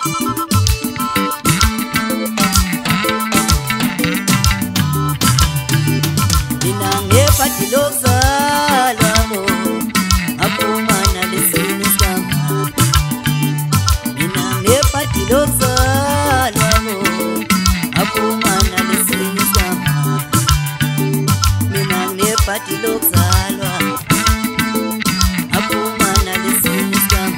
Mina ngephathi lokuzalwa aphuma nalesini sami. Mina ngephathi lokuzalwa aphuma nalesini sami. Mina ngephathi lokuzalwa aphuma nalesini sami.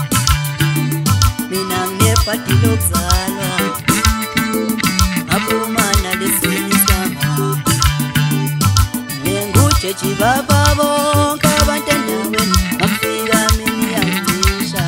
Mina ngephathi lokuzalwa aphuma nalesini sami. Njengojeji baba bonke abantu endaweni bafika mina yangisha.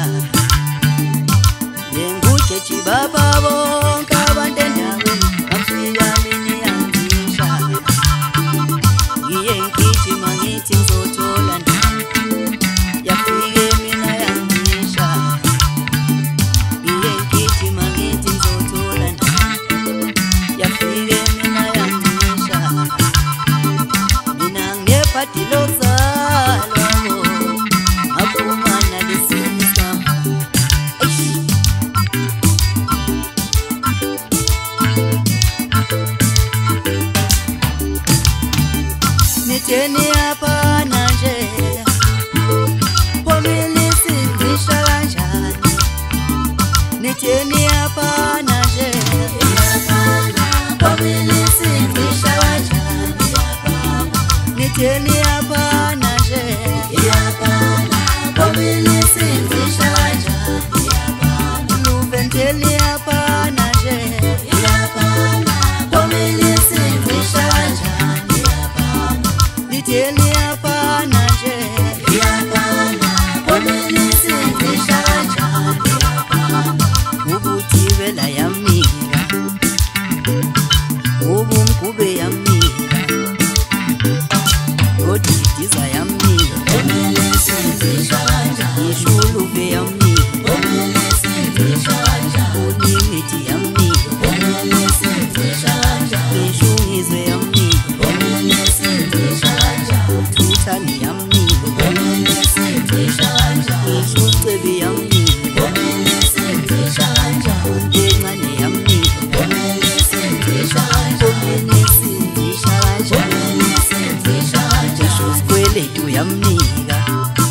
Njengojeji baba bonke abantu endaweni bafika mina yangisha. Ngiye ngigijima ngithi ngizothola ndawo, yafike mina yangisha. Ngiye ngigijima ngithi ngizothola ndawo, yafike mina yangisha. Mina ngephathi lokuzalwa aphuma nalesini sami. Nitheni apha nje phomile singisha kanjani? Nitheni apha nje phomile singisha kanjani? Nitheni apha nje phomile singisha kanjani? Nuventeli apha nje phomile singisha kanjani? Nitheni apha nje phomile singisha kanjani? Ubuthi vela yamika, ubumkube yamika, odidiza yamika, ishuluve yamika, unimithi yamika, ishungize yamika, uthuthani yamika, ishucebi yamika, undencane yamika, phomile sindisha kanjani? Ngisho sikweletu yamnika,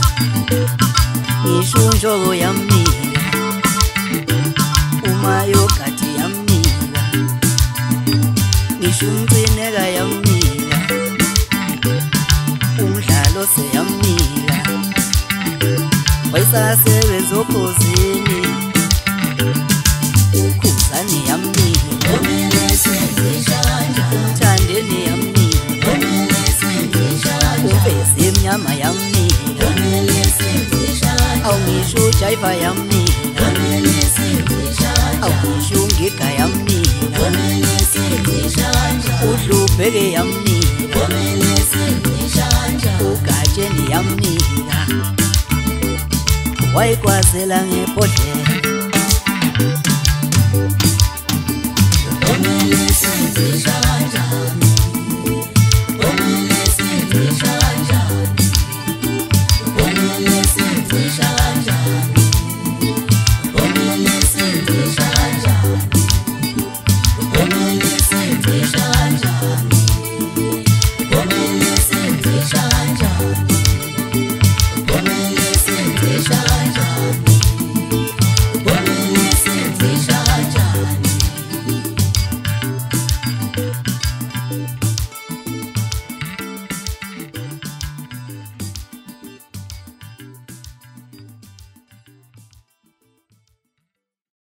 ngisho unjobo yamnika, umayogati yamnika, ngisho umcineka yamnika, umdlalo seyamnika. Wayesasebenza ophozini, ukhuzani yamnika, umthandeni yamnika, uveze emnyama yamnika, awungisho ujayiva yamnika, awungisho ungiga yamnika, udlubheke yamnika, ugatsheni yamnika. Wayikwazela ngebhodlela